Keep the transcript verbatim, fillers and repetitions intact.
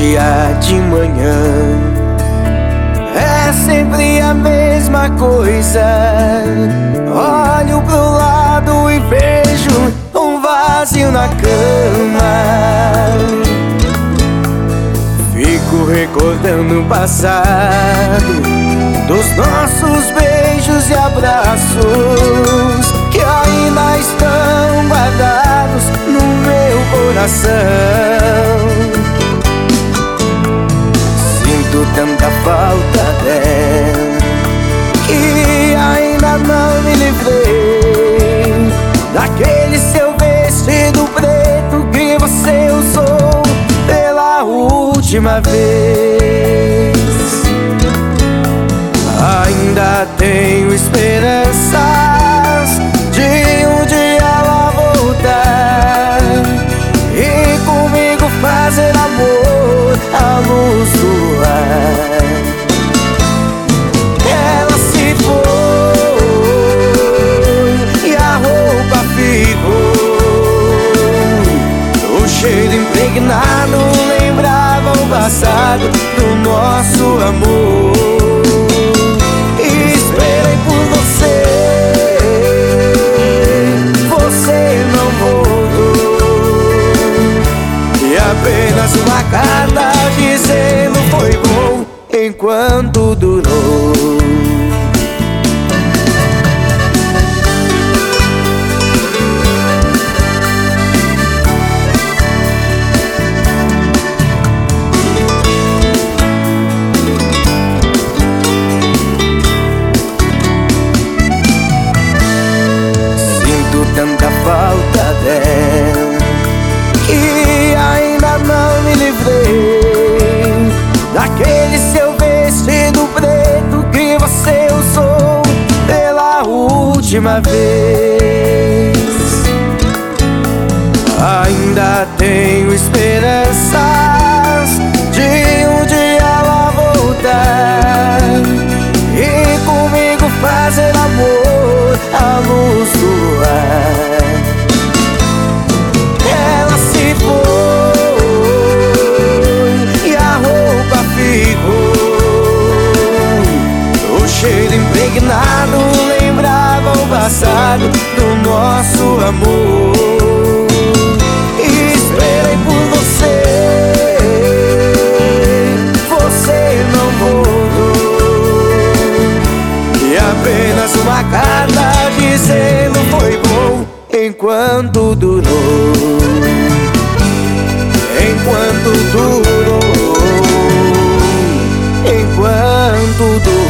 dia de manhã é sempre a mesma coisa. Olho pro lado e vejo um vazio na cama. Fico recordando o passado, dos nossos beijos e abraços que ainda estão guardados no meu coração. Sinto tanta falta dela que ainda não me livrei daquele seu vestido preto que você usou pela última vez. Ainda tenho esperanças de um dia ela voltar e comigo fazer amor à luz do ar. Ela se foi e a roupa ficou. O cheiro impregnado lembrava o passado do nosso amor. Esperei por você, você não voltou, e apenas uma carta dizendo foi bom enquanto durou. Tanta falta dela que ainda não me livrei daquele seu vestido preto que você usou pela última vez. Ainda tenho esperanças de um dia ela voltar e comigo fazer amor à luz do ar. Ela se foi e a roupa ficou. O cheiro impregnado lembrava o passado do nosso amor. Esperei por você, você não voltou, e apenas uma carta dizendo foi bom enquanto durou. Enquanto durou, enquanto durou.